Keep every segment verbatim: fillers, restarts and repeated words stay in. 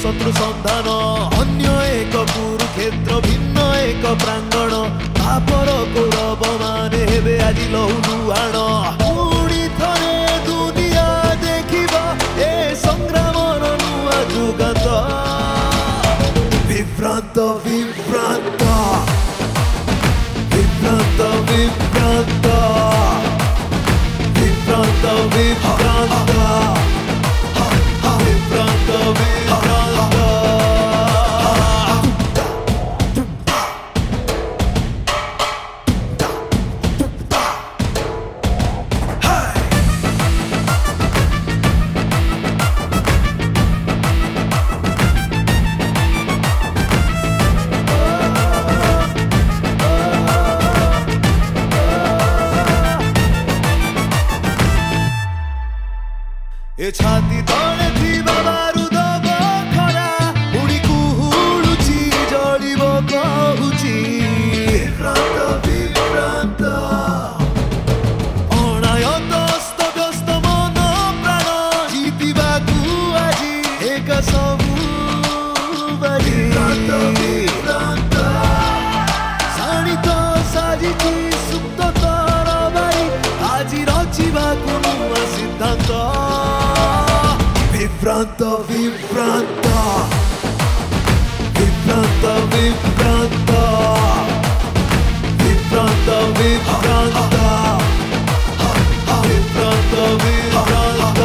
शत्रु संधान अन्य एक कुरुक्षेत्र भिन्न एक प्रांगण तापर कौरव माने हेबे आज लहुलुहाण पुणी थरे दुनिया देखिबा ए संग्रामर नुआ जुगत विभ्रांत विभ्रांत विभ्रांत विभ्रांत विभ्रांत विभ्रांत विभ्रांत विभ्रांत ए छाती तले थिबा बारूद बखरा उडी कुहुडुची जडिब कहुची विभ्रांत विभ्रांत अनायत अस्त व्यस्त मन प्राण जितिबाकु आजी एक सबु बाजी विभ्रांत विभ्रांत साणित साजिची सुप्त तरबारी आजी रचिबाकु नुआ सिद्धांत विभ्रांत विभ्रांत विभ्रांत विभ्रांत विभ्रांत विभ्रांत विभ्रांत विभ्रांत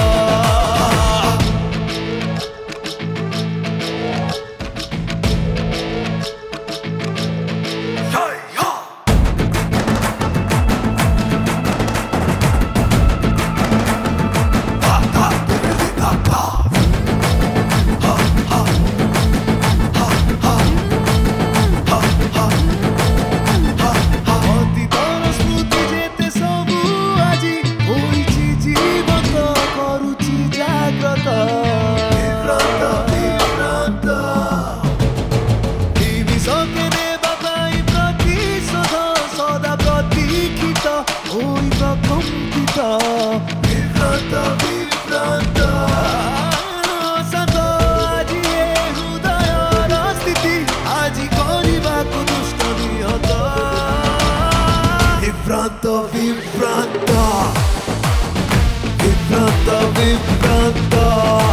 विभ्रांत विभ्रांत सत आज ए हृदयर स्थिति आज करबाकु दुष्ट निहत विभ्रांत विभ्रांत विभ्रांत विभ्रांत